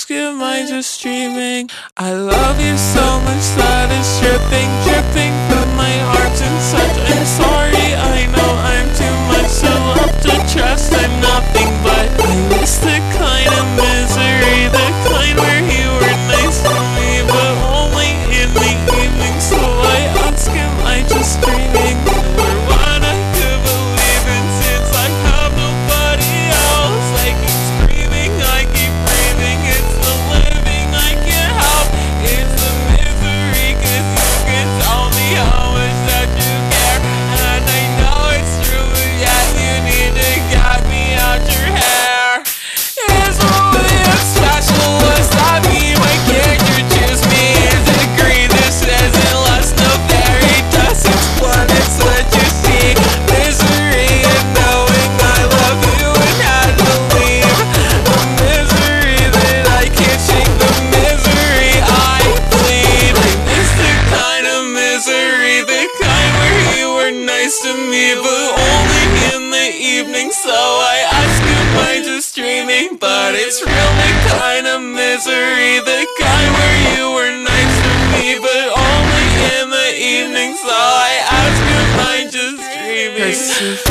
ask, am I just dreaming? I love you so much that it's dripping, dripping from my heart and such. I'm sorry, I know I'm too much to love, to trust. I'm nothing but I miss the kind of misery, the kind where you were nice to me, but only in the evening. So I ask, am I just dreaming? Or what I could believe in, since I have nobody else. I keep screaming, I keep breathing. It's the living I can't help. It's the misery, 'cause you can tell me how much that you care, and I know it's true, but yet you need to get me out your hair. Is really as special as I mean? Why can't you choose me? Is it agree this isn't less no fairy dust? It's blood, it's what you see. Misery and knowing I love you and had to leave. The misery that I can't shake, the misery I bleed. I miss the kind of misery, the kind where you were nice to me, but only in the evening. So I ask, am I just dreaming? But it's really kind of misery, the kind where you were nice to me, but only in the evening. So I ask, am I just dreaming?